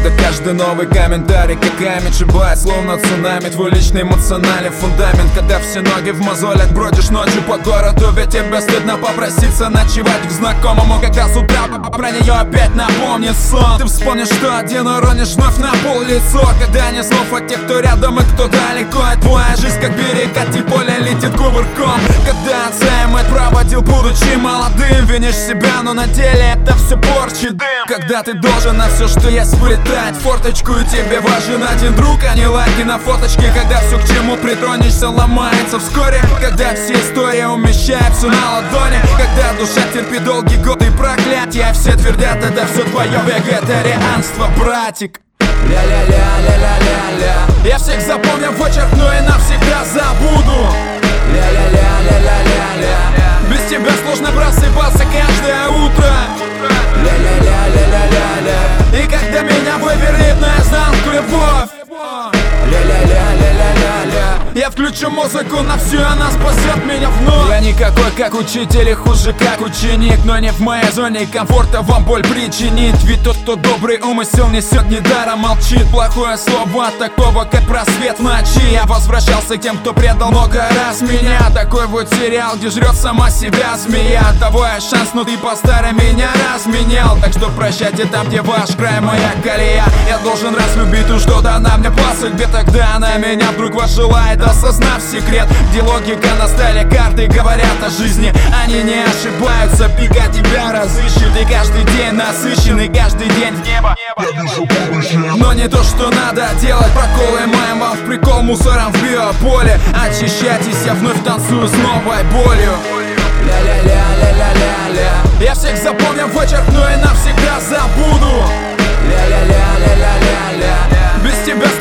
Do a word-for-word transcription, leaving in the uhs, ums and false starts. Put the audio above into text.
когда каждый новый комментарий как камень шибает, словно цунами, твой личный эмоциональный фундамент. Когда все ноги в мозолях, бродишь ночью по городу, ведь тебе стыдно попроситься ночевать к знакомому, когда с утра про нее опять напомнит сон. Ты вспомнишь, что один уронишь вновь на пол лицо, когда не слов от тех, кто рядом и кто далеко. И твоя жизнь как перекати поле летит кувырком. Когда отца и мать проводил, будучи молодым, винишь себя, но на деле это все порчи дым. Когда ты должен на все, что есть, вылетать форточку, и тебе важен один друг, а не лайки на фоточке. Когда все, к чему притронешься, ломается вскоре. Когда все истории умещаются на ладони. Когда душа терпит долгие годы проклятия, все твердят, это все твое вегетарианство, братик. Ля-ля-ля-ля-ля-ля-ля. Я всех запомню в очерк, но и навсегда забуду. Ля-ля-ля-ля-ля-ля-ля. Без тебя сложно просыпаться каждое утро. Ля-ля-ля-ля-ля-ля-ля. И когда меня вывернет наизнанку любовь. Ля-ля-ля-ля-ля-ля-ля. Я включу музыку на всю, она спасет меня вновь. Я никакой как учитель и хуже как ученик, но не в моей зоне комфорта вам боль причинить. Ведь тот, кто добрый умысел несет, недаром молчит. Плохое слово от такого, как просвет в ночи. Я возвращался к тем, кто предал много раз меня. Такой вот сериал, где жрет сама себя змея. Того я шанс, но ты по-старой меня разменял. Так что прощайте там, где ваш край, моя колея. Я должен разлюбить ту, что дана мне по судьбе. Тогда она меня вдруг возжелает, осознав секрет, где логика на столе карты говорят о жизни. Они не ошибаются, пика тебя разыщет. И каждый день насыщен, и каждый день в небо. Но не то, что надо делать. Проколы моим вам в прикол, мусором в биополе. Очищайтесь, я вновь танцую с новой болью. Ля-ля-ля-ля-ля-ля-ля. Я всех запомню в очерк, но и навсегда забуду. Ля-ля-ля-ля-ля-ля-ля. Без тебя